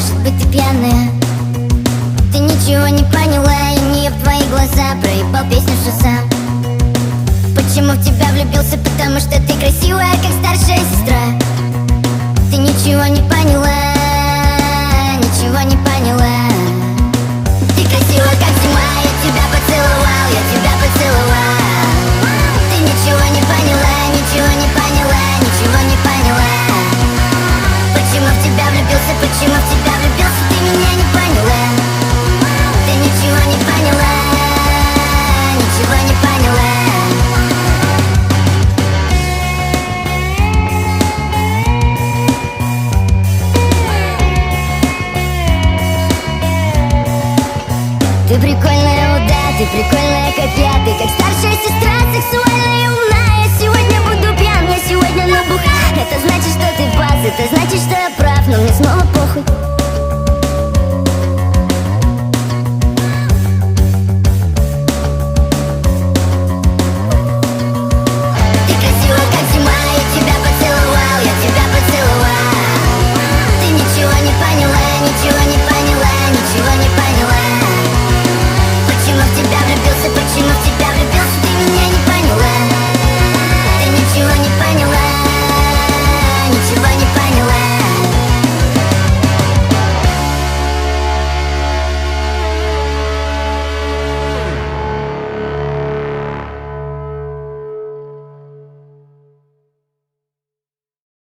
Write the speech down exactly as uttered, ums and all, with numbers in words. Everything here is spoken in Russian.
может быть ты пьяная. Ты ничего не поняла, и не в твои глаза проебал песню, что сам. Почему в тебя влюбился? Потому что ты красивая, как старшая сестра. Ты ничего не поняла, ничего не поняла. Ты красивая, как зима, я тебя поцеловал, я тебя поцеловал. Ты ничего не поняла, ничего не поняла, ничего не поняла. Почему в тебя влюбился, почему в тебя влюбился, ты меня не поняла. Ты ничего не поняла, ничего не поняла. Ты прикольная, о да, ты прикольная, как я. Ты как старшая сестра, сексуальная и умная. Я сегодня буду пьян, я сегодня набуха. Это значит, что ты пас.